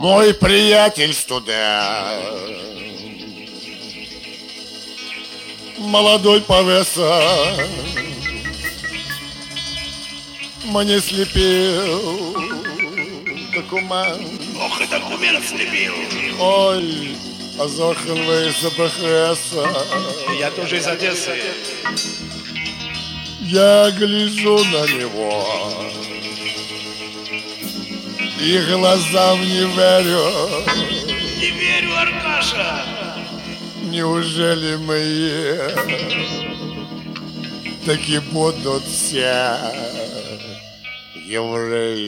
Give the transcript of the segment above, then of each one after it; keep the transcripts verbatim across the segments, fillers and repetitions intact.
Мой приятель студент, молодой повеса, мне слепил документ. Ох, и документ слепил. Ой, азохен вы из АБХСа. Я тоже из Одессы. Я гляжу на него и глазам не верю. Не верю, Аркаша. Неужели мои таки будут все евреи?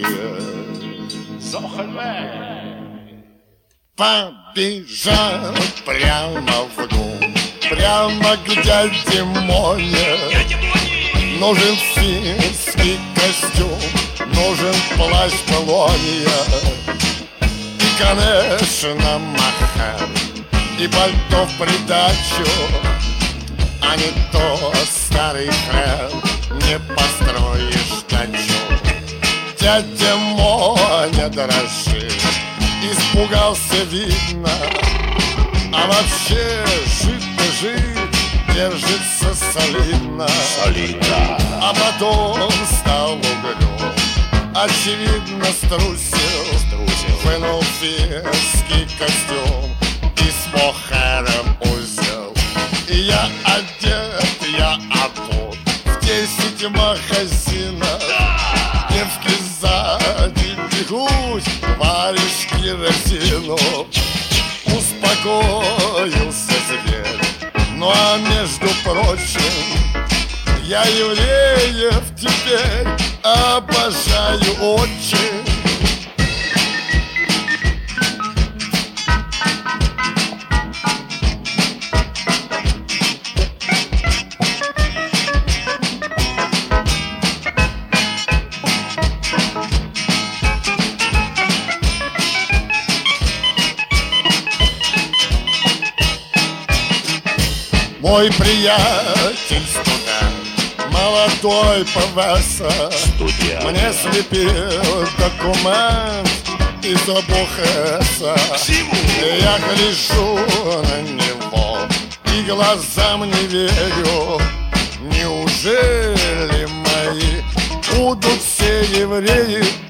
Побежал прямо в дом, прямо к дяде Моне. Нужен финский костюм, нужен плащ полония. И, конечно, маха, и пальто в придачу. А не то старый хрен, не построишь дачу. Дядя Моня дрожит, испугался, видно. А вообще жить-то жить, держится солидно. Солидно. А потом стал угрюм, очевидно струсил, струсил. Вынул финский костюм и с мохером узел. И я одет, я обут в десять магазинов. Девки сзади бегут, варишь керосину. Успокоился зверь, ну а между прочим, я евреев теперь обожаю очень. Мой приятель студент, молодой повеса, Студент. мне слепил документ из АБХСа. Я гляжу на него и глазам не верю. Неужели мои будут все евреи?